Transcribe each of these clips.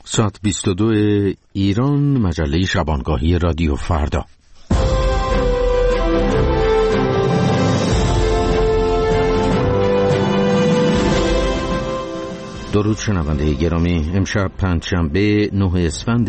ساعت 22 ایران، مجله شبانگاهی رادیو فردا. درود شنونده گرامی، امشب پنجشنبه 9 اسفند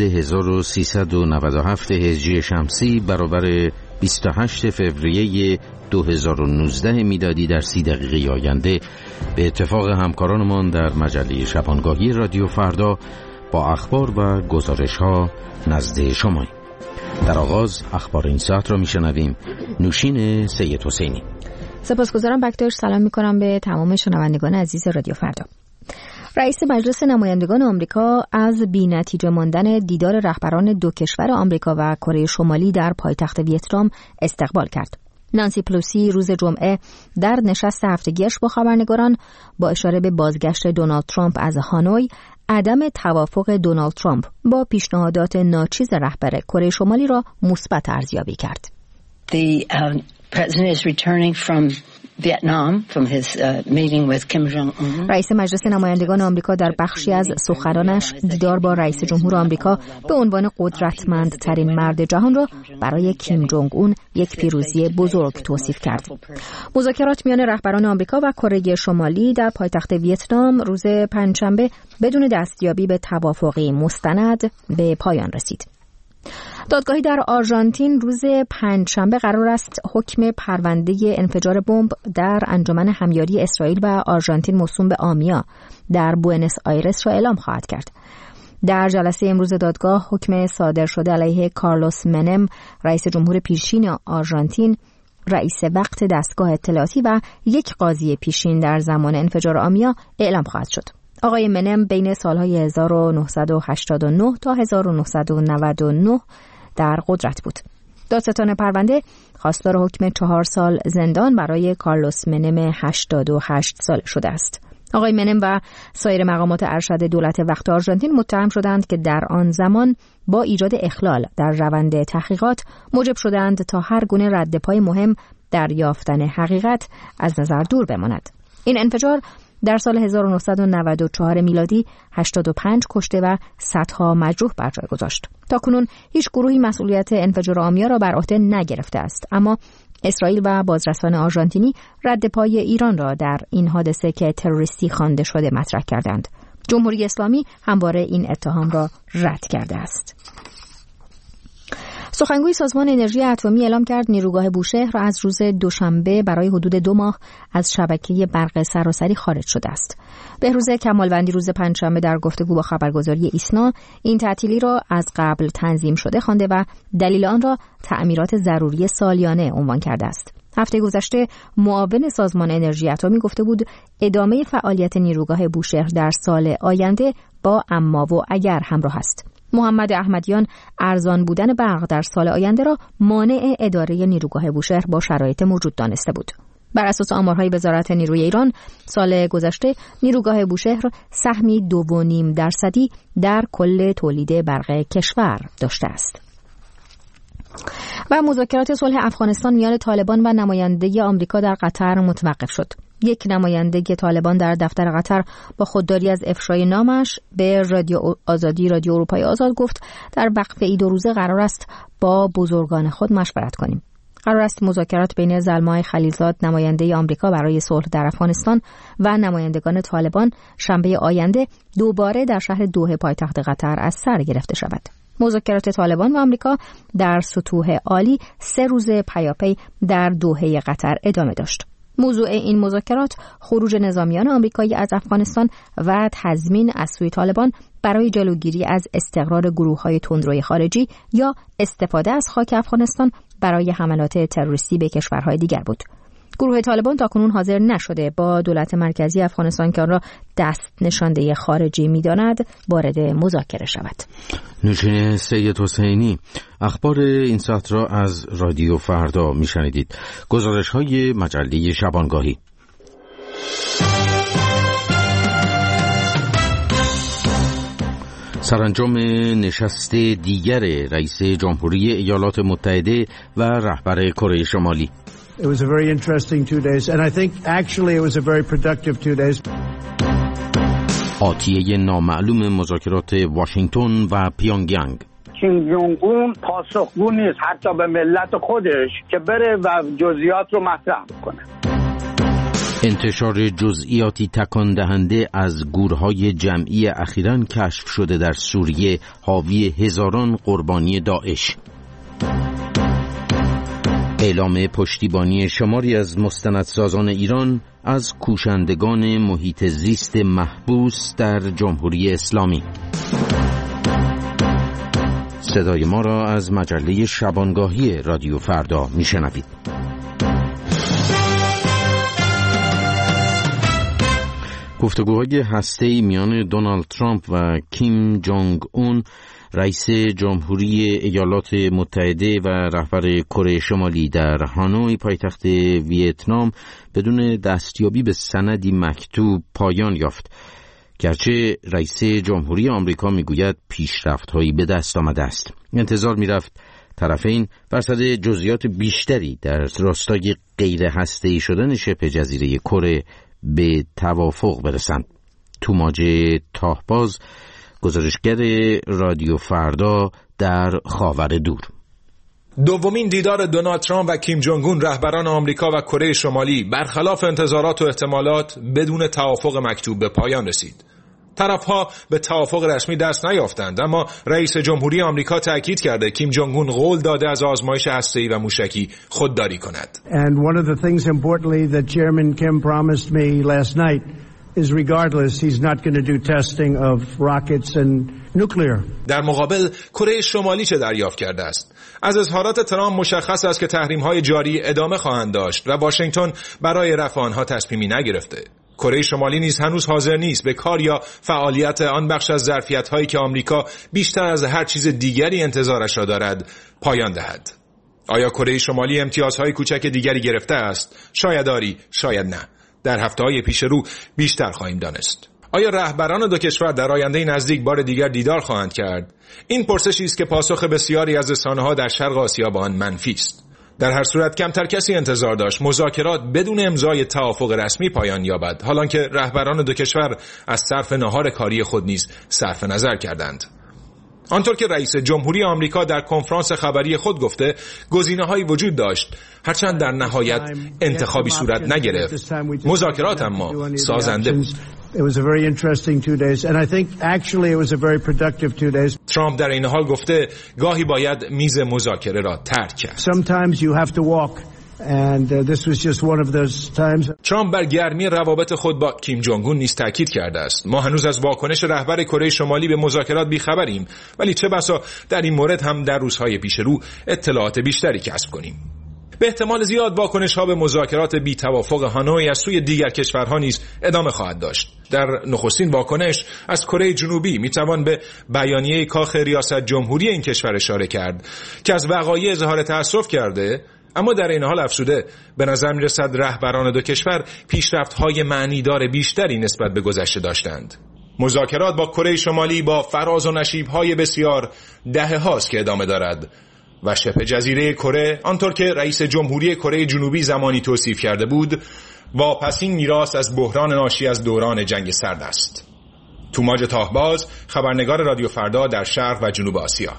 1397 هجری شمسی برابر 28 فوریه 2019 میلادی در 30 دقیقه آینده به اتفاق همکارانمان در مجله شبانگاهی رادیو فردا با اخبار و گزارش ها نزد شما. در آغاز اخبار این ساعت را میشنویم. نوشین سید حسینی. سپاسگزارم بکتاش. سلام میکنم به تمام شنوندگان عزیز رادیو فردا. رئیس مجلس نمایندگان آمریکا از بی‌نتیجه ماندن دیدار رهبران دو کشور آمریکا و کره شمالی در پایتخت ویتنام استقبال کرد. نانسی پلوسی روز جمعه در نشست هفتگیش با خبرنگاران با اشاره به بازگشت دونالد ترامپ از هانوی، عدم توافق دونالد ترامپ با پیشنهادات ناچیز رهبر کره شمالی را مثبت ارزیابی کرد. The president is returning from Vietnam from his meeting with Kim Jong-un. رئیس مجلس نمایندگان آمریکا در بخشی از سخنرانش دیدار با رئیس جمهور آمریکا به عنوان قدرتمندترین مرد جهان را برای کیم جونگ اون یک پیروزی بزرگ توصیف کرد. مذاکرات میان رهبران آمریکا و کره شمالی در پایتخت ویتنام روز پنجشنبه بدون دستیابی به توافقی مستند به پایان رسید. دادگاهی در آرژانتین روز پنجشنبه قرار است حکم پرونده انفجار بمب در انجمن همیاری اسرائیل و آرژانتین موسوم به آمیا در بوئنوس آیرس را اعلام خواهد کرد. در جلسه امروز دادگاه حکم صادر شده علیه کارلوس منم، رئیس جمهور پیشین آرژانتین، رئیس وقت دستگاه اطلاعاتی و یک قاضی پیشین در زمان انفجار آمیا اعلام خواهد شد. آقای منم بین سالهای 1989 تا 1999 در قدرت بود. دادستان پرونده خواستار حکم 4 سال زندان برای کارلوس منم 88 ساله شده است. آقای منم و سایر مقامات ارشد دولت وقت آرژانتین متهم شدند که در آن زمان با ایجاد اخلال در روند تحقیقات موجب شدند تا هر گونه ردپای مهم در یافتن حقیقت از نظر دور بماند. این انفجار در سال 1994 میلادی 85 کشته و صدها مجروح بر جای گذاشت. تاکنون هیچ گروهی مسئولیت انفجار آمیا را بر عهده نگرفته است، اما اسرائیل و بازرسان آرژانتینی رد پای ایران را در این حادثه که تروریستی خوانده شده مطرح کردند. جمهوری اسلامی همواره این اتهام را رد کرده است. سخنگوی سازمان انرژی اتمی اعلام کرد نیروگاه بوشهر را از روز دوشنبه برای حدود 2 ماه از شبکه برق سراسری خارج شده است. بهروز کمالوندی روز پنجشنبه در گفتگو با خبرگزاری ایسنا این تعطیلی را از قبل تنظیم شده خوانده و دلیل آن را تعمیرات ضروری سالیانه عنوان کرده است. هفته گذشته معاون سازمان انرژی اتمی گفته بود ادامه فعالیت نیروگاه بوشهر در سال آینده با اما و اگر همراه است. محمد احمدیان ارزان بودن برق در سال آینده را مانع اداره نیروگاه بوشهر با شرایط موجود دانسته بود. بر اساس آمارهای وزارت نیروی ایران سال گذشته نیروگاه بوشهر سهمی 2.5% در کل تولید برق کشور داشته است. و مذاکرات صلح افغانستان میان طالبان و نماینده آمریکا در قطر متوقف شد. یک نماینده طالبان در دفتر قطر با خودداری از افشای نامش به رادیو آزادی رادیو اروپای آزاد گفت در وقفه 2 روزه قرار است با بزرگان خود مشورت کنیم. قرار است مذاکرات بین زلمای خلیلزاد نماینده آمریکا برای صلح در افغانستان و نمایندگان طالبان شنبه آینده دوباره در شهر دوحه پایتخت قطر از سر گرفته شود. مذاکرات طالبان و آمریکا در سطوح عالی 3 روز پیاپی در دوحه قطر ادامه داشت. موضوع این مذاکرات خروج نظامیان آمریکایی از افغانستان و تضمین از سوی طالبان برای جلوگیری از استقرار گروه‌های تندروی خارجی یا استفاده از خاک افغانستان برای حملات تروریستی به کشورهای دیگر بود. گروه طالبان تاکنون حاضر نشده با دولت مرکزی افغانستان که آن را دست نشانده خارجی می‌داند وارد مذاکره شود. نوشین سید حسینی. اخبار این ساعت را از رادیو فردا میشنیدید. گزارش‌های مجله شبانگاهی. سرانجام نشست دیگر رئیس جمهوری ایالات متحده و رهبر کره شمالی. It was a very interesting 2 days and I think actually it was a very productive 2 days. آتیه نامعلوم مذاکرات واشنگتن و پیونگیانگ. کیم جونگ اون پاسخگو نیست حتی به ملت خودش که بره و جزئیات رو مطرح بکنه. انتشار جزئیاتی تکان دهنده از گورهای جمعی اخیراً کشف شده در سوریه حاوی هزاران قربانی داعش. اعلام پشتیبانی شماری از مستندسازان ایران از کوشندگان محیط زیست محبوس در جمهوری اسلامی. صدای ما را از مجله شبانگاهی رادیو فردا میشنوید. گفتگوهای هسته‌ای میان دونالد ترامپ و کیم جونگ اون رئیس جمهوری ایالات متحده و رهبر کره شمالی در هانوی پایتخت ویتنام بدون دستیابی به سندی مکتوب پایان یافت. گرچه رئیس جمهوری آمریکا میگوید پیشرفت‌هایی به دست آمده است. انتظار میرفت طرفین بر سر جزئیات بیشتری در راستای غیر هسته‌ای شدن شبه جزیره کره به توافق برسند. توماج تاهباز، گزارشگر رادیو فردا در خاور دور. دومین دیدار دونالد ترامپ و کیم جونگ اون رهبران آمریکا و کره شمالی برخلاف انتظارات و احتمالات بدون توافق مکتوب به پایان رسید. طرفها به توافق رسمی دست نیافتند، اما رئیس جمهوری آمریکا تاکید کرده کیم جونگ اون قول داده از آزمایش هسته‌ای و موشکی خودداری کند. And one of the things importantly that Chairman Kim promised me last night is regardless he's not going to do testing of rockets and nuclear. در مقابل کره شمالی چه دریافت کرده است؟ از اظهارات ترامپ مشخص است که تحریم‌های جاری ادامه خواهند داشت و واشنگتن برای رفع آنها تصمیمی نگرفته. کره شمالی نیز هنوز حاضر نیست به کار یا فعالیت آن بخش از ظرفیت‌هایی که آمریکا بیشتر از هر چیز دیگری انتظارش را دارد پایان دهد. آیا کره شمالی امتیازهای کوچک دیگری گرفته است؟ شاید آری، شاید نه. در هفته‌های پیش رو بیشتر خواهیم دانست. آیا رهبران دو کشور در آینده نزدیک بار دیگر دیدار خواهند کرد؟ این پرسشی است که پاسخ بسیاری از رسانه‌ها در شرق آسیا به آن منفی است. در هر صورت کمتر کسی انتظار داشت مذاکرات بدون امضای توافق رسمی پایان یابد، حالانکه رهبران دو کشور از صرف نهار کاری خود نیز صرف نظر کردند. آنطور که رئیس جمهوری آمریکا در کنفرانس خبری خود گفته گزینه‌هایی وجود داشت، هرچند در نهایت انتخابی صورت نگرفت. مذاکرات اما سازنده بود. It was a very interesting 2 days and I think actually it was a very productive 2 days. ترامپ در این حال گفته گاهی باید میز مذاکره را ترک کرد. Sometimes you have to walk and this was just one of those times. ترامپ بر گرمی روابط خود با کیم جونگ اون نیز تاکید کرده است. ما هنوز از واکنش رهبر کره شمالی به مذاکرات بی‌خبریم، ولی چه بسا در این مورد هم در روزهای پیش رو اطلاعات بیشتری کسب کنیم. به احتمال زیاد واکنش‌ها به مذاکرات بی توافق هانوی از سوی دیگر کشورها نیز ادامه خواهد داشت. در نخستین واکنش از کره جنوبی میتوان به بیانیه کاخ ریاست جمهوری این کشور اشاره کرد که از وقایع اظهار تأسف کرده، اما در این حال افزوده به نظر میرسد رهبران دو کشور پیشرفت‌های معنیدار بیشتری نسبت به گذشته داشتند. مذاکرات با کره شمالی با فراز و نشیب‌های بسیار دهه‌هاست که ادامه دارد و شبه جزیره کره آنطور که رئیس جمهوری کره جنوبی زمانی توصیف کرده بود واپسین میراث از بحران ناشی از دوران جنگ سرد است. توماج تاهباز، خبرنگار رادیو فردا در شرق و جنوب آسیا.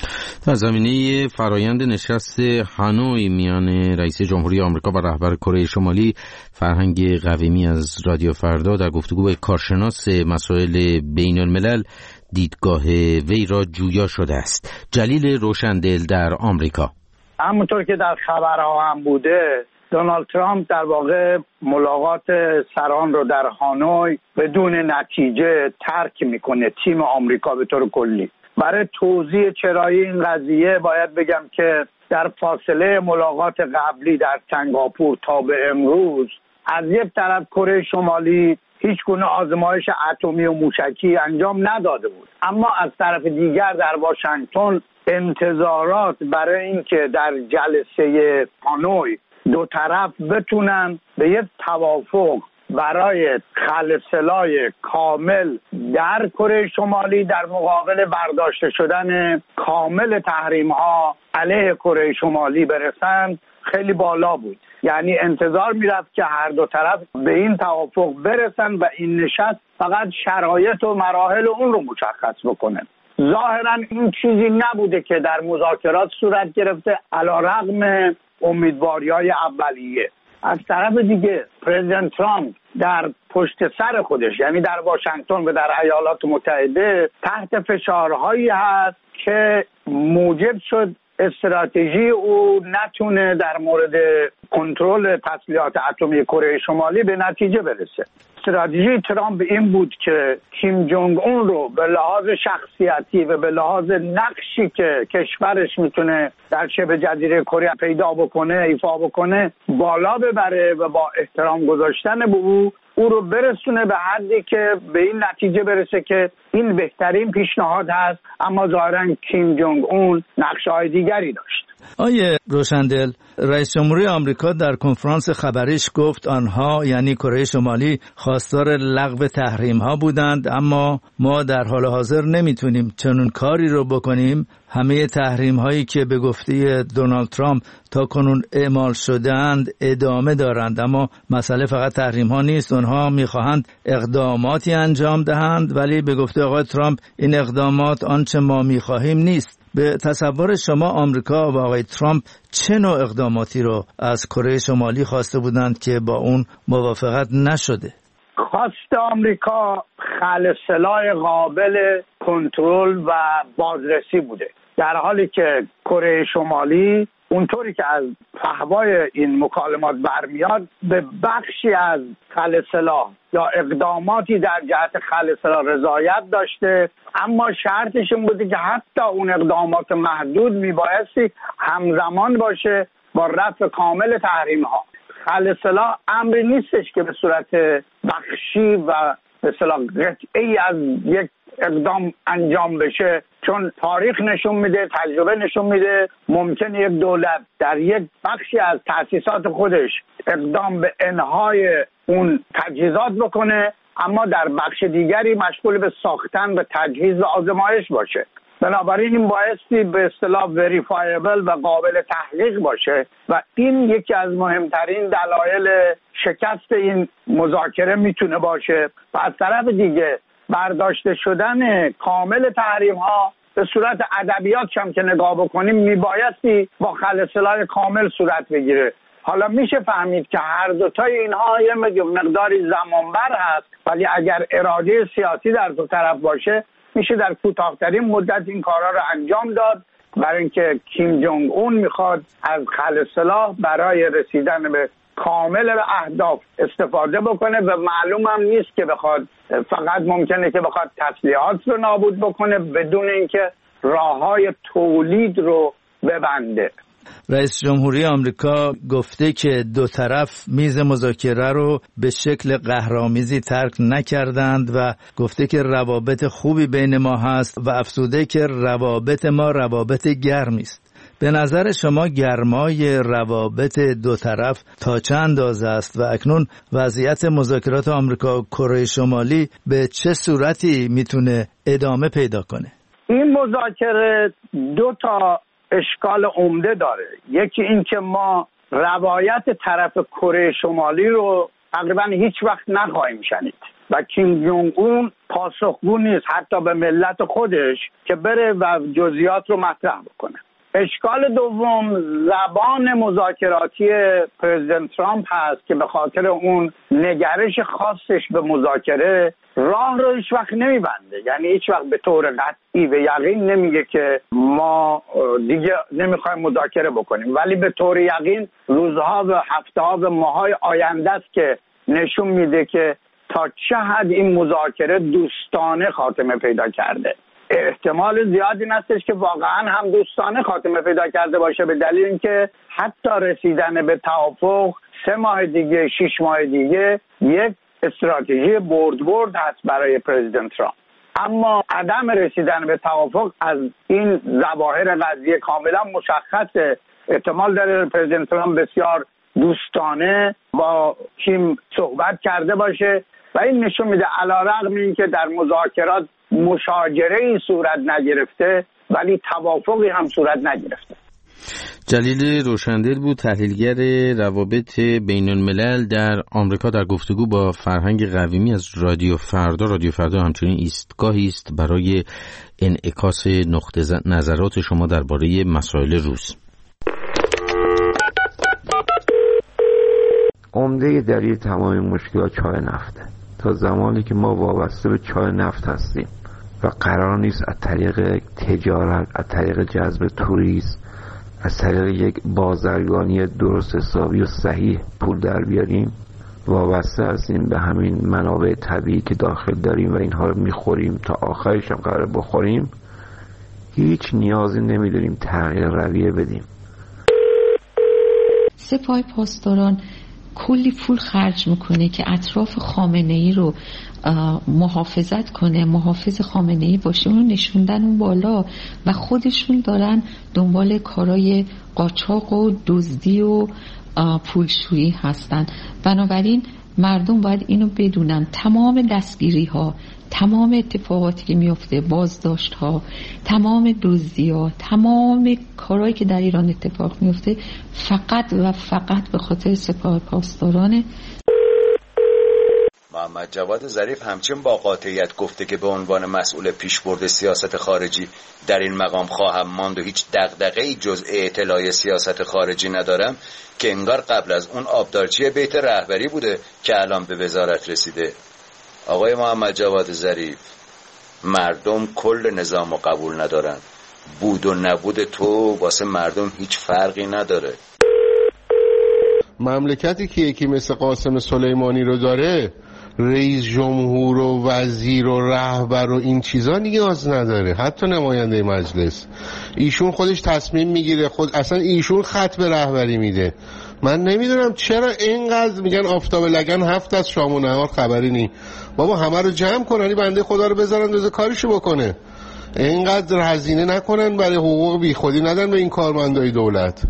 در زمینه فرایند نشست هانوی میان رئیس جمهوری آمریکا و رهبر کره شمالی، فرهنگ قویمی از رادیو فردا در گفتگو کارشناس مسائل بین الملل دیدگاه وی را جویا شده است. جلیل روشندل در آمریکا. همونطور که در خبرها هم بوده، دونالد ترامپ در واقع ملاقات سران رو در هانوی بدون نتیجه ترک میکنه تیم آمریکا به طور کلی. برای توضیح چرایی این قضیه باید بگم که در فاصله ملاقات قبلی در سنگاپور تا به امروز از یک طرف کره شمالی هیچ گونه آزمایش اتمی و موشکی انجام نداده بود، اما از طرف دیگر در واشنگتن انتظارات برای اینکه در جلسه هانوی دو طرف بتونن به یک توافق برای خلع سلاح کامل در کره شمالی در مقابل برداشته شدن کامل تحریم ها علیه کره شمالی برسن خیلی بالا بود. یعنی انتظار میرفت که هر دو طرف به این توافق برسن و این نشست فقط شرایط و مراحل اون رو مشخص بکنه. ظاهرا این چیزی نبوده که در مذاکرات صورت گرفته، علیرغم امیدواری‌های اولیه. از طرف دیگه پرزیدنت ترامپ در پشت سر خودش، یعنی در واشنگتن و در ایالات متحده، تحت فشارهایی هست که موجب شد استراتژی او نتونه در مورد کنترل تسلیحات اتمی کره شمالی به نتیجه برسه. استراتژی ترامپ این بود که کیم جونگ اون رو به لحاظ شخصیتی و به لحاظ نقشی که کشورش میتونه در شبه جزیره کره پیدا بکنه، ایفا بکنه، بالا ببره و با احترام گذاشتن به او رو برسونه به حدی که به این نتیجه برسه که این بهترین پیشنهاد هست. اما ظاهرا کیم جونگ اون نقشه‌های دیگری داشت. آیه روشندل، رئیس جمهوری آمریکا در کنفرانس خبریش گفت آنها یعنی کره شمالی خواستار لغو تحریم‌ها بودند، اما ما در حال حاضر نمیتونیم چنون کاری رو بکنیم. همه تحریم‌هایی که به گفته دونالد ترامپ تا کنون اعمال شده‌اند ادامه دارند، اما مسئله فقط تحریم‌ها نیست، اونها می‌خواهند اقداماتی انجام دهند، ولی به گفته آقای ترامپ این اقدامات آنچه ما می‌خواهیم نیست. به تصور شما آمریکا و آقای ترامپ چه نوع اقداماتی رو از کره شمالی خواسته بودند که با اون موافقت نشده؟ خواست آمریکا خلع سلاح قابل کنترل و بازرسی بوده، در حالی که کره شمالی اونطوری که از فحوای این مکالمات برمیاد به بخشی از خلع سلاح یا اقداماتی در جهت خلع سلاح رضایت داشته، اما شرطش این بوده که حتی اون اقدامات محدود میبایستی همزمان باشه با رفع کامل تحریم ها. خلع سلاح امری نیستش که به صورت بخشی و به اصطلاح قطعی از یک اقدام انجام بشه، چون تاریخ نشون میده، تجربه نشون میده ممکنه یک دولت در یک بخشی از تأسیسات خودش اقدام به انهای اون تجهیزات بکنه، اما در بخش دیگری مشغول به ساختن و تجهیز و آزمایش باشه. بنابراین این بایستی به اصطلاح وریفایبل و قابل تحقیق باشه و این یکی از مهمترین دلایل شکست این مذاکره میتونه باشه. و از طرف دیگه برداشته شدن کامل تحریم ها به صورت ادبیات هم که نگاه بکنیم میبایستی با خلع سلاح کامل صورت بگیره. حالا میشه فهمید که هر دوتای اینها یه مقداری زمانبر هست، ولی اگر اراده سیاسی در دو طرف باشه میشه در کوتاه‌ترین مدت این کارا رو انجام داد، برای اینکه کیم جونگ اون میخواد از خلع سلاح برای رسیدن به کامل اهداف استفاده بکنه و معلوم هم نیست که بخواد، فقط ممکنه که بخواد تسلیحات رو نابود بکنه بدون اینکه راههای تولید رو ببنده. رئیس جمهوری آمریکا گفته که دو طرف میز مذاکره رو به شکل قهرآمیزی ترک نکردند و گفته که روابط خوبی بین ما هست و افزوده که روابط ما روابط گرمی است. به نظر شما گرمای روابط دو طرف تا چه اندازه است و اکنون وضعیت مذاکرات آمریکا و کره شمالی به چه صورتی میتونه ادامه پیدا کنه؟ این مذاکره دو تا اشکال عمده داره. یکی این که ما روایت طرف کره شمالی رو تقریبا هیچ وقت نخواهیم شنید و کیم جونگ اون پاسخگو نیست حتی به ملت خودش که بره و جزئیات رو مطرح بکنه. اشکال دوم زبان مذاکراتی پرزیدنت ترامپ هست که به خاطر اون نگرش خاصش به مذاکره راه رو هیچ وقت نمیبنده، یعنی هیچ وقت به طور قطعی و یقین نمیگه که ما دیگه نمیخوایم مذاکره بکنیم، ولی به طور یقین روزها و هفته‌ها و ماه‌های آینده است که نشون میده که تا چه حد این مذاکره دوستانه خاتمه پیدا کرده. احتمال زیادی هستش که واقعا هم دوستانه خاتمه پیدا کرده باشه، به دلیل اینکه حتی رسیدن به توافق 3 ماه دیگه 6 ماه دیگه یک استراتژی برد هست برای پرزیدنت ترامپ. اما عدم رسیدن به توافق از این ظواهر قضیه کاملا مشخصه. احتمال داره پرزیدنت ترامپ بسیار دوستانه با کیم صحبت کرده باشه و این نشون میده علیرغم اینکه در مذاکرات مشاجره‌ای صورت نگرفته ولی توافقی هم صورت نگرفته. جلیل روشندل بود، تحلیلگر روابط بین الملل در آمریکا، در گفتگو با فرهنگ قویمی از رادیو فردا. رادیو فردا همچنین ایستگاهی است برای انعکاس نقطه نظرات شما درباره مسائل روز. عمده دلیل تمام مشکلات چای نفته. تا زمانی که ما وابسته به چای نفت هستیم و قرار نیست از طریق تجارت، از طریق جذب توریست، از طریق یک بازرگانی درست حسابی و صحیح پول در بیاریم، وابسته هستیم به همین منابع طبیعی که داخل داریم و اینها رو میخوریم تا آخرش هم قرار بخوریم، هیچ نیازی نمیداریم تغییر رویه بدیم. سپاه پاسداران کلی پول خرج میکنه که اطراف خامنه‌ای رو محافظت کنه، محافظ خامنه‌ای باشه، اونو نشوندن اون بالا و خودشون دارن دنبال کارای قاچاق و دزدی و پولشویی هستن. بنابراین مردم باید اینو بدونن، تمام دستگیری ها، تمام اتفاقاتی که میفته، بازداشت ها، تمام دزدی ها، تمام کارهایی که در ایران اتفاق میفته فقط و فقط به خاطر سپاه پاسدارانه. محمد جواد ظریف همچنین با قاطعیت گفته که به عنوان مسئول پیشبرد سیاست خارجی در این مقام خواهم ماند و هیچ دغدغه‌ای جز اطلاع سیاست خارجی ندارم، که انگار قبل از اون آبدارچی بیت رهبری بوده که الان به وزارت رسیده. آقای محمد جواد ظریف، مردم کل نظام رو قبول ندارن. بود و نبود تو واسه مردم هیچ فرقی نداره. مملکتی که یکی مثل قاسم سلیمانی رو داره، رئیس جمهور و وزیر و رهبر و این چیزا نیاز نداره، حتی نماینده مجلس. ایشون خودش تصمیم میگیره، خود اصلا ایشون خط به رهبری میده. من نمیدونم چرا اینقدر میگن آفتاب لگن هفت از شام و نهار خبری نی. بابا همه رو جمع کنن، بنده خدا رو بذارن روز کارشو بکنه. اینقدر هزینه نکنن برای حقوق بیخودی ندن به این کارمندای دولت.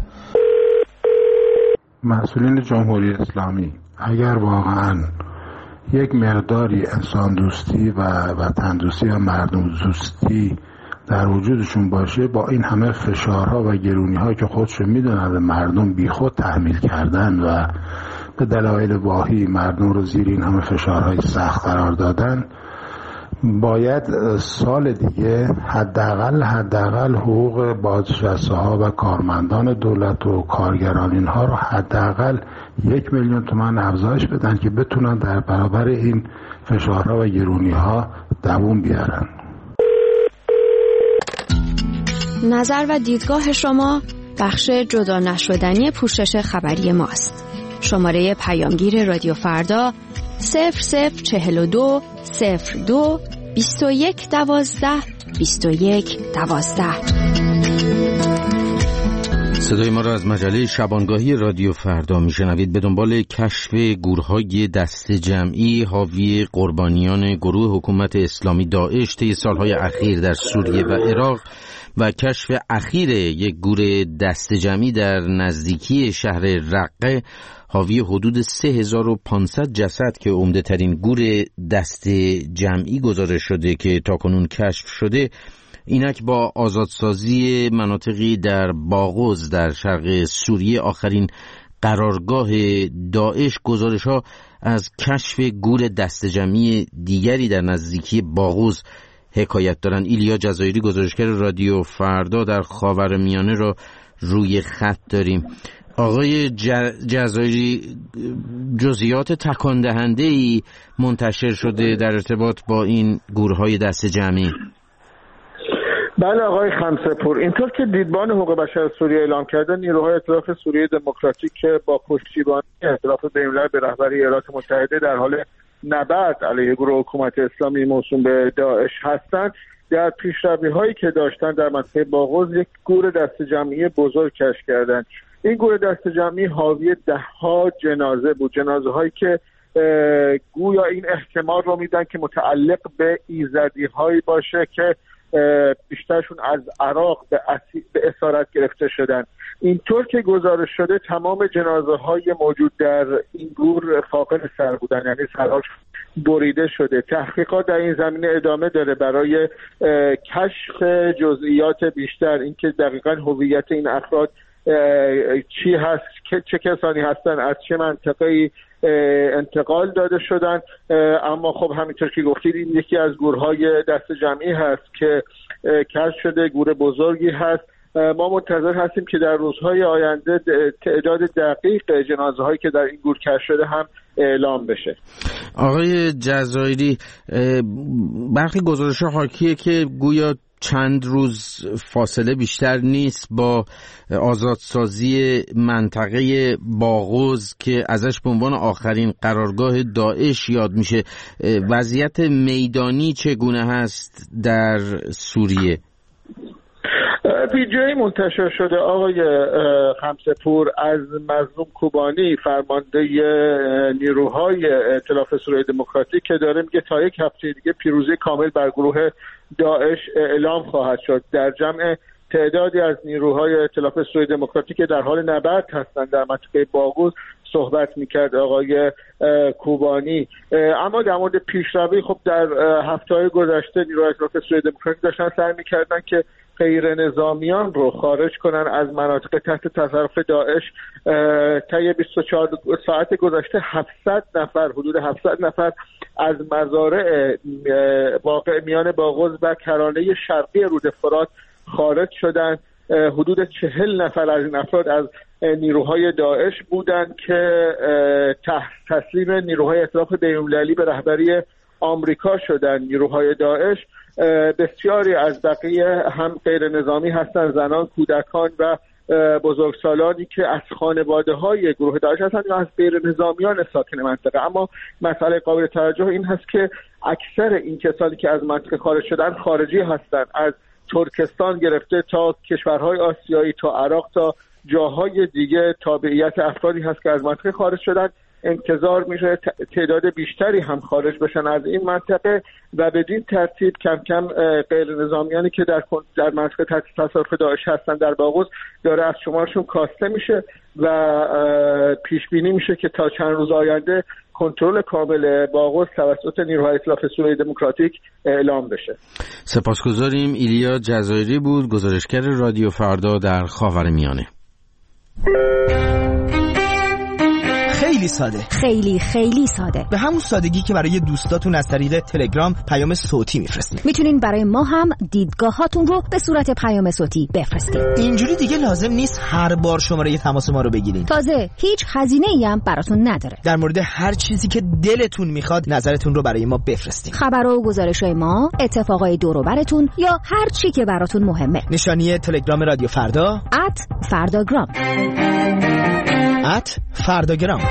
مسئولین جمهوری اسلامی اگر واقعا یک مقداری انسان دوستی و وطن دوستی و مردم دوستی در وجودشون باشه، با این همه فشارها و گرونی‌ها که خودشون میدونن مردم بیخود تحمیل کردن و به دلایل واهی مردم رو زیر این همه فشارهای سخت قرار دادن، باید سال دیگه حداقل حقوق بازنشسته‌ها و کارمندان دولت و کارگران اینها رو حداقل 1 میلیون تومان افزایش بدن که بتونن در برابر این فشارها و گرونی‌ها دووم بیارن. نظر و دیدگاه شما بخش جدا نشدنی پوشش خبری ماست. شماره پیامگیر رادیو فردا 0042 02 21 12 21 12. صدای ما را از مجله شبانگاهی رادیو فردا میشنوید. به دنبال کشف گورهای دست جمعی حاوی قربانیان گروه حکومت اسلامی داعش طی سالهای اخیر در سوریه و عراق و کشف اخیر یک گور دست جمعی در نزدیکی شهر رقه حاوی حدود 3500 جسد که عمده ترین گور دست جمعی گزارش شده که تاکنون کشف شده، اینک با آزادسازی مناطقی در باغوز در شرق سوریه، آخرین قرارگاه داعش، گزارش‌ها از کشف گور دست جمعی دیگری در نزدیکی باغوز حکایت دارند. ایلیا جزایری، گزارشگر رادیو فردا در خاورمیانه، را روی خط داریم. آقای جزایری، جزئیات تکان دهنده‌ای منتشر شده در ارتباط با این گورهای دست جمعی. بله آقای خمسه‌پور، اینطور که دیدبان حقوق بشر سوریه اعلام کرده، نیروهای ائتلاف سوریه دموکراتیک که با پشتیبانی ائتلاف بین‌الملل به رهبری ایالات متحده در حال نبرد علیه گروه حکومت اسلامی موسوم به داعش هستند، در پیشروی‌هایی که داشتن در منطقه باغوز یک گور دست جمعی بزرگ کشف کردند. این گور دست جمعی حاوی 10 جنازه بود، جنازه‌هایی که گویا این احتمال رو میدن که متعلق به ایزدی‌هایی باشه که بیشترشون از عراق به اسارت گرفته شدن. اینطور که گزارش شده تمام جنازه های موجود در این گور فاقد سر بودن، یعنی سرهاش بریده شده. تحقیقات در این زمینه ادامه داره برای کشف جزئیات بیشتر، اینکه دقیقاً هویت این افراد چی هست، چه کسانی هستن، از چه منطقه‌ای انتقال داده شدن. اما خب همینطور که گفتید این یکی از گورهای دست جمعی هست که کشف شده، گور بزرگی هست. ما منتظر هستیم که در روزهای آینده تعداد دقیق جنازه هایی که در این گور کشف شده هم اعلام بشه. آقای جزایری، برخی گزارش‌ها حاکیه که گویا چند روز فاصله بیشتر نیست با آزادسازی منطقه باغوز که ازش به عنوان آخرین قرارگاه داعش یاد میشه. وضعیت میدانی چگونه هست در سوریه؟ ویدیویی منتشر شده آقای خمسه‌پور از مظلوم کوبانی، فرمانده نیروهای ائتلاف سوریه دموکراتیک، که داره میگه تا یک هفته دیگه پیروزی کامل بر گروه داعش اعلام خواهد شد. در جمع تعدادی از نیروهای ائتلاف سوریه دموکراتیک که در حال نبرد هستند در منطقه باغوز صحبت میکرد آقای کوبانی. اما در مورد پیشروی، خب در هفته‌های گذشته نیروهای ائتلاف سوریه دموکراتیک داشتن سعی میکردن که غیر نظامیان رو خارج کنن از مناطق تحت تصرف داعش. طی 24 ساعت گذشته 700 نفر، حدود 700 نفر از مزارع واقع میان باغوز و کرانه شرقی رود فرات خارج شدند. حدود 40 نفر از این افراد از نیروهای داعش بودند که تسلیم نیروهای ائتلاف بین‌المللی به رهبری آمریکا شدند. نیروهای داعش بسیاری از بقیه هم غیر نظامی هستند، زنان، کودکان و بزرگسالانی که از خانواده‌های گروه داعش هستند یا از غیر نظامیان ساکن منطقه. اما مسئله قابل توجه این هست که اکثر این کسانی که از منطقه خارج شدن خارجی هستند، از ترکستان گرفته تا کشورهای آسیایی، تا عراق، تا جاهای دیگه تابعیت افرادی هست که از منطقه خارج شدن. انتظار میشه تعداد بیشتری هم خارج بشن از این منطقه و بدین ترتیب کم کم غیر نظامیانی که در منطقه تحت تصرف داعش هستن در باغوز داره از شمارشون کاسته میشه و پیش بینی میشه که تا چند روز آینده کنترل کامل باغوز توسط نیروهای ائتلاف سوریه دموکراتیک اعلام بشه. سپاسگزاریم. ایلیا جزایری بود، گزارشگر رادیو فردا در خاورمیانه. خیلی ساده، خیلی ساده، به همون سادگی که برای دوستاتون از طریق تلگرام پیام صوتی میفرستید. میتونین برای ما هم دیدگاهاتون رو به صورت پیام صوتی بفرستید. اینجوری دیگه لازم نیست هر بار شماره تماس ما رو بگیرین. تازه هیچ هزینه‌ای هم براتون نداره. در مورد هر چیزی که دلتون میخواد نظرتون رو برای ما بفرستید. خبر و گزارش‌های ما، اتفاقای دور و براتون یا هر چی که براتون مهمه. نشانی تلگرام رادیو فردا @فرداگرام. فرداگرام.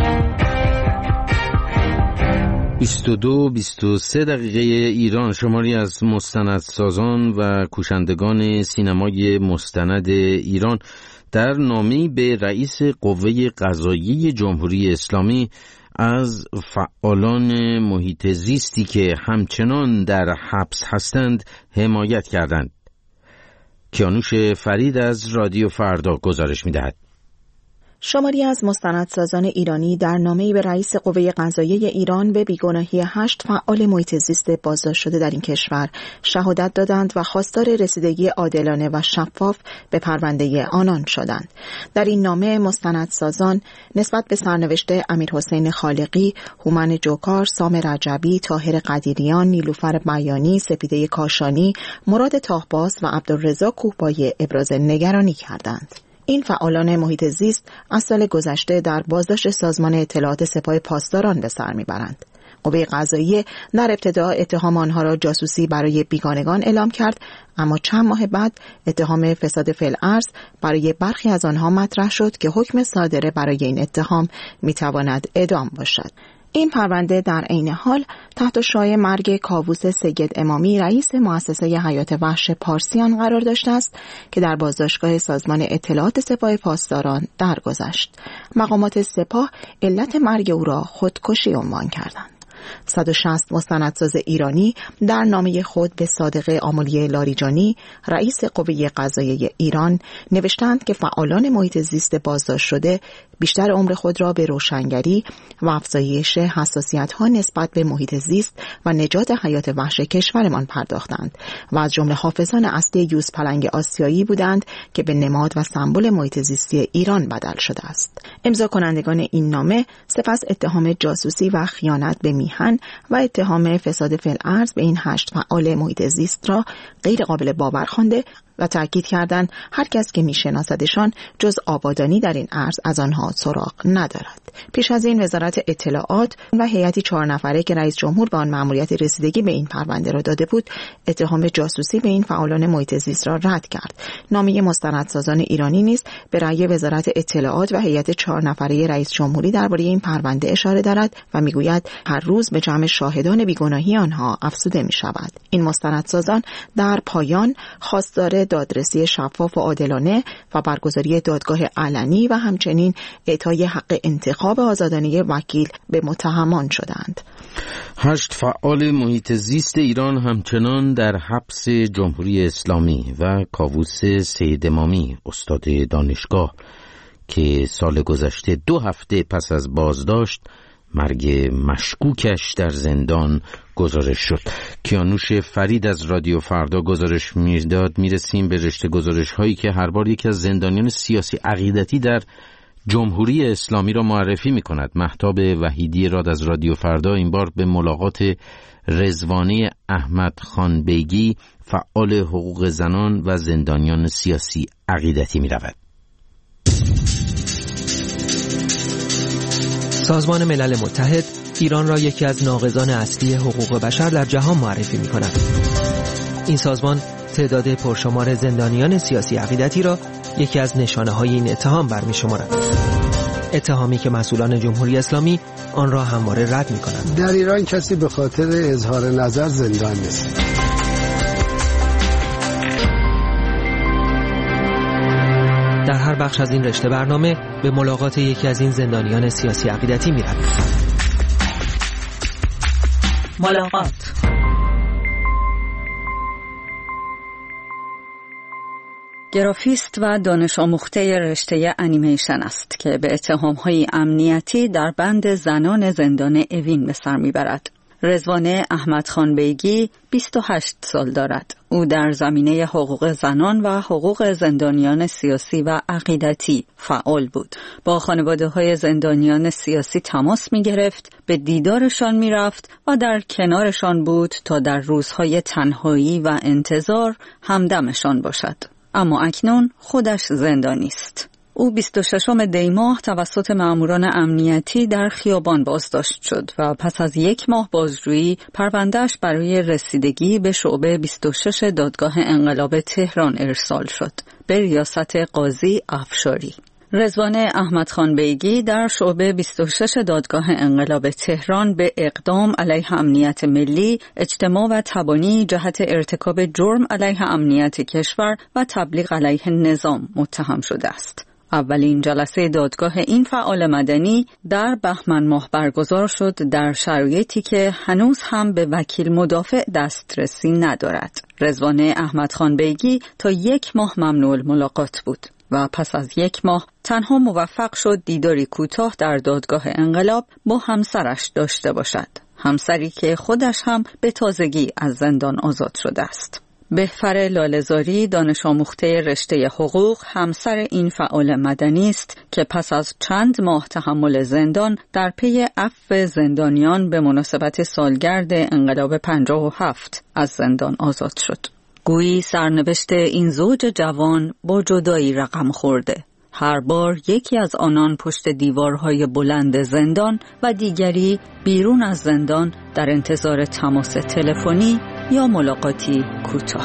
22-23 دقیقه ایران. شماری از مستندسازان و کوشندگان سینمای مستند ایران در نامه‌ای به رئیس قوه قضاییه جمهوری اسلامی از فعالان محیط زیستی که همچنان در حبس هستند حمایت کردند. کیانوش فرید از رادیو فردا گزارش می‌دهد. شماری از مستندسازان ایرانی در نامه‌ای به رئیس قوه قضاییه ایران به بیگناهی 8 فعال محیط زیست بازداشت شده در این کشور شهادت دادند و خواستار رسیدگی عادلانه و شفاف به پرونده آنان شدند. در این نامه مستندسازان نسبت به سرنوشت امیرحسین خالقی، هومن جوکار، سام رجبی، طاهر قدیریان، نیلوفر بیانی، سپیده کاشانی، مراد تاهباز و عبدالرضا کوهبای ابراز نگرانی کردند. این فعالان محیط زیست از سال گذشته در بازداشت سازمان اطلاعات سپاه پاسداران به سر میبرند. قوه قضاییه در ابتدا اتهام آنها را جاسوسی برای بیگانگان اعلام کرد، اما چند ماه بعد اتهام فساد فی الارض برای برخی از آنها مطرح شد که حکم صادره برای این اتهام میتواند اعدام باشد. این پرونده در عین حال تحت شعاع مرگ کاووس سید امامی رئیس مؤسسه حیات وحش پارسیان قرار داشته است که در بازداشتگاه سازمان اطلاعات سپاه پاسداران درگذشت. مقامات سپاه علت مرگ او را خودکشی عنوان کردند. 160 مستندساز ایرانی در نامه خود به صادق آملی لاریجانی رئیس قوه قضاییه ایران نوشتند که فعالان محیط زیست بازداشت شده بیشتر عمر خود را به روشنگری و افزایش حساسیت‌ها نسبت به محیط زیست و نجات حیات وحش کشورمان پرداختند و از جمله حافظان اصلی یوز پلنگ آسیایی بودند که به نماد و سمبل محیط زیستی ایران بدل شده است. امضا کنندگان این نامه سپس اتهام جاسوسی و خیانت به میهن و اتهام فساد فی الارض به این 8 فعال محیط زیست را غیر قابل باور خوانده و تأکید کردند هر کس که میشناسدشان جز آبادانی در این ارض از آنها سراغ ندارد. پیش از این وزارت اطلاعات و هیئتی 4 نفره که رئیس جمهور به آن مأموریت رسیدگی به این پرونده را داده بود، اتهام جاسوسی به این فعالان محیط زیست را رد کرد. نامه مستندسازان ایرانی نیز به رأی وزارت اطلاعات و هیئت 4 نفره رئیس جمهوری درباره این پرونده اشاره دارد و میگوید هر روز به جمع شاهدان بیگناهی آنها افزوده می‌شود. این مستندسازان در پایان خواستار دادرسی شفاف و عادلانه و برگزاری دادگاه علنی و همچنین اعطای حق انتخاب آزادانه وکیل به متهمان شدند. 8 فعال محیط زیست ایران همچنان در حبس جمهوری اسلامی و کاووس سید امامی استاد دانشگاه که سال گذشته 2 هفته پس از بازداشت مرگ مشکوکش در زندان گزارش شد. کیانوش فرید از رادیو فردا گزارش میداد. میرسیم به رشته گزارش هایی که هر بار یکی از زندانیان سیاسی عقیدتی در جمهوری اسلامی را معرفی می کند. مهتاب وحیدی راد از رادیو فردا این بار به ملاقات رضوانه احمد خان بیگی فعال حقوق زنان و زندانیان سیاسی عقیدتی می رود. سازمان ملل متحد ایران را یکی از ناقضان اصلی حقوق بشر در جهان معرفی می کند. این سازمان تعداد پرشمار زندانیان سیاسی عقیدتی را یکی از نشانه‌های این اتهام برمی شمارد. اتهامی که مسئولان جمهوری اسلامی آن را همواره رد می کنند. در ایران کسی به خاطر اظهار نظر زندان نیست. در هر بخش از این رشته برنامه به ملاقات یکی از این زندانیان سیاسی عقیدتی می رویم. ملاقات. گرافیست و دانش آموخته رشته انیمیشن است که به اتهام‌های امنیتی در بند زنان زندان اوین به سر می‌برد. رضوانه احمد خان بیگی 28 سال دارد. او در زمینه حقوق زنان و حقوق زندانیان سیاسی و عقیدتی فعال بود. با خانواده‌های زندانیان سیاسی تماس می‌گرفت، به دیدارشان می‌رفت و در کنارشان بود تا در روزهای تنهایی و انتظار همدمشان باشد. اما اکنون خودش زندانی است. او 26 دی ماه توسط ماموران امنیتی در خیابان بازداشت شد و پس از 1 ماه بازجویی پروندهش برای رسیدگی به شعبه 26 دادگاه انقلاب تهران ارسال شد به ریاست قاضی افشاری. رضوانه احمد خان بیگی در شعبه 26 دادگاه انقلاب تهران به اقدام علیه امنیت ملی، اجتماع و تبانی جهت ارتکاب جرم علیه امنیت کشور و تبلیغ علیه نظام متهم شده است. اولین جلسه دادگاه این فعال مدنی در بهمن ماه برگزار شد در شرایطی که هنوز هم به وکیل مدافع دسترسی ندارد. رضوانه احمد خان بیگی تا 1 ماه ممنوع الملاقات بود و پس از 1 ماه تنها موفق شد دیداری کوتاه در دادگاه انقلاب با همسرش داشته باشد. همسری که خودش هم به تازگی از زندان آزاد شده است. بهفر لاله‌زاری دانش آموخته رشته حقوق همسر این فعال مدنی است که پس از چند ماه تحمل زندان در پی عفو زندانیان به مناسبت سالگرد انقلاب 57 از زندان آزاد شد. گویی سرنوشت این زوج جوان با جدایی رقم خورده. هر بار یکی از آنان پشت دیوارهای بلند زندان و دیگری بیرون از زندان در انتظار تماس تلفنی یا ملاقاتی کوتاه.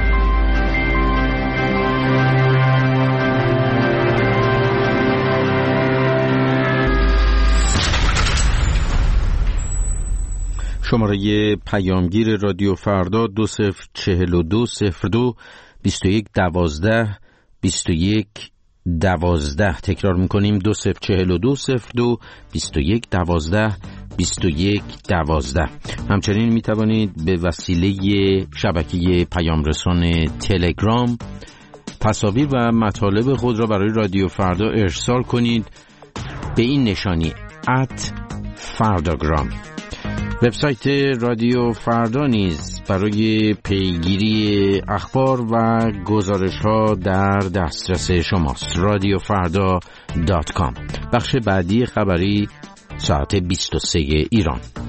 شماره پیامگیر رادیو فردا 204202 2112 2112. تکرار میکنیم 204202 2112 2112. همچنین می توانید به وسیله شبکه پیامرسان تلگرام تصاویر و مطالب خود را برای رادیو فردا ارسال کنید به این نشانی @فرداگرام. وبسایت رادیو فردا نیز برای پیگیری اخبار و گزارش‌ها در دسترس شماست. radiofrda.com. بخش بعدی خبری ساعت 23 ایران.